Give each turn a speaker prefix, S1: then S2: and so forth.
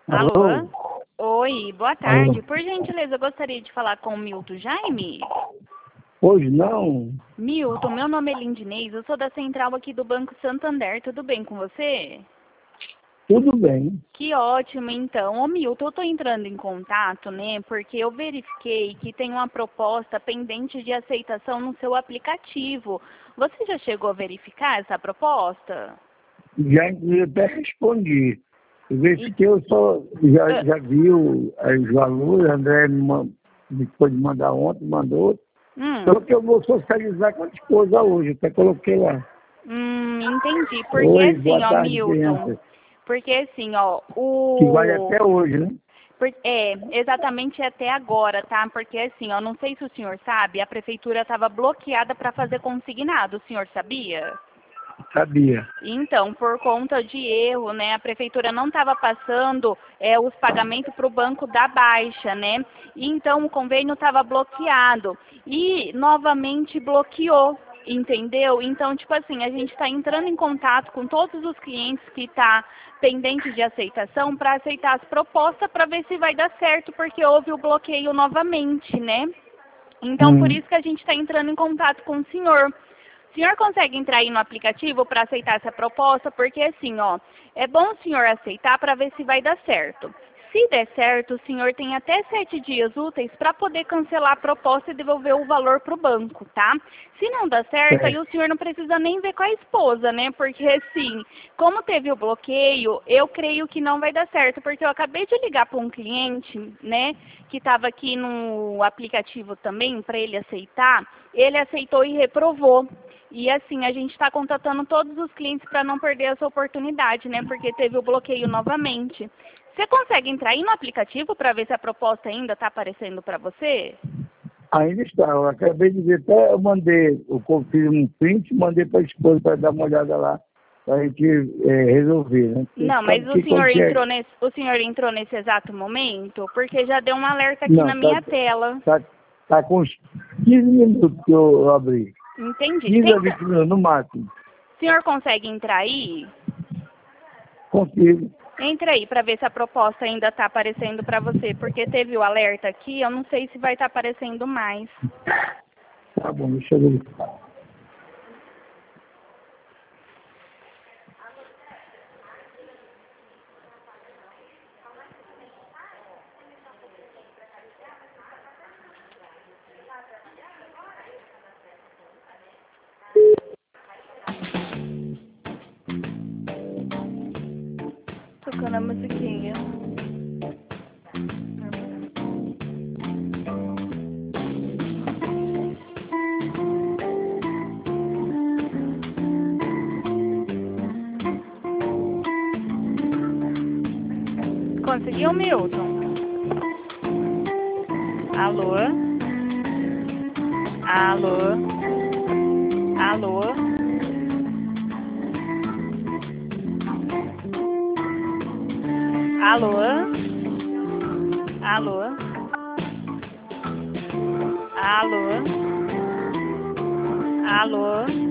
S1: Alô?
S2: Alô? Oi, boa
S1: Alô?
S2: tarde. Por gentileza, eu gostaria de falar com o Milton Jaime.
S1: Hoje não?
S2: Milton, meu nome é Lindinês, eu sou da central aqui do Banco Santander. Tudo bem com você?
S1: Tudo bem.
S2: Que ótimo, então. Ô, Milton, eu estou entrando em contato, né, porque eu verifiquei que tem uma proposta pendente de aceitação no seu aplicativo. Você já chegou a verificar essa proposta?
S1: Já inclusive até respondi. Eu
S2: E,
S1: verifiquei, eu só já,
S2: ah,
S1: já vi os valores, André me pôde mandar ontem, mandou.
S2: hum,
S1: Só que eu vou socializar com a esposa hoje, até coloquei lá.
S2: entendi. Porque
S1: Oi,
S2: assim,
S1: boa
S2: ó,
S1: tarde,
S2: Milton,
S1: criança.
S2: porque assim, ó,
S1: Que vale até hoje, né?
S2: É, exatamente até agora, tá? Porque assim, ó, não sei se o senhor sabe, a prefeitura estava bloqueada para fazer consignado, o senhor sabia?
S1: Sabia.
S2: Então, por conta de erro, né, a prefeitura não estava passando os pagamentos para o banco da Baixa, né? E então o convênio estava bloqueado e novamente bloqueou, entendeu? Então, tipo assim, a gente está entrando em contato com todos os clientes que tá pendente de aceitação para aceitar as propostas para ver se vai dar certo, porque houve o bloqueio novamente, né? Então, por
S1: Hum.
S2: isso que a gente está entrando em contato com o senhor. O senhor consegue entrar aí no aplicativo para aceitar essa proposta? Porque assim, ó, é bom o senhor aceitar para ver se vai dar certo. Se der certo, o senhor tem até 7 dias úteis para poder cancelar a proposta e devolver o valor para o banco, tá? Se não dá certo, aí
S1: É.
S2: o senhor não precisa nem ver com a esposa, né? Porque assim, como teve o bloqueio, eu creio que não vai dar certo, porque eu acabei de ligar para um cliente, né, que estava aqui no aplicativo também, para ele aceitar, ele aceitou e reprovou. E assim, a gente está contatando todos os clientes para não perder essa oportunidade, né? Porque teve o bloqueio novamente. Você consegue entrar aí no aplicativo para ver se a proposta ainda está aparecendo para você?
S1: Ainda está. Eu acabei de ver, até eu mandei, eu fiz um print, mandei para a esposa para dar uma olhada lá, para a gente resolver, né? Porque
S2: Não, mas
S1: sabe que quando tiver.
S2: o senhor entrou nesse exato momento? Porque já deu um alerta aqui na
S1: Não,
S2: minha tela.
S1: tá com uns 15 minutos que eu abri.
S2: Entendi.
S1: 15 a
S2: Tenta.
S1: 20 minutos no máximo.
S2: O senhor consegue entrar aí?
S1: Consigo.
S2: Entra aí para ver se a proposta ainda está aparecendo para você, porque teve o alerta aqui, eu não sei se vai estar aparecendo mais.
S1: Tá bom, deixa eu ver.
S2: Tocando a musiquinha. Conseguiu, Milton? Alô? Alô? Alô? Alô? Alô? Alô? Alô?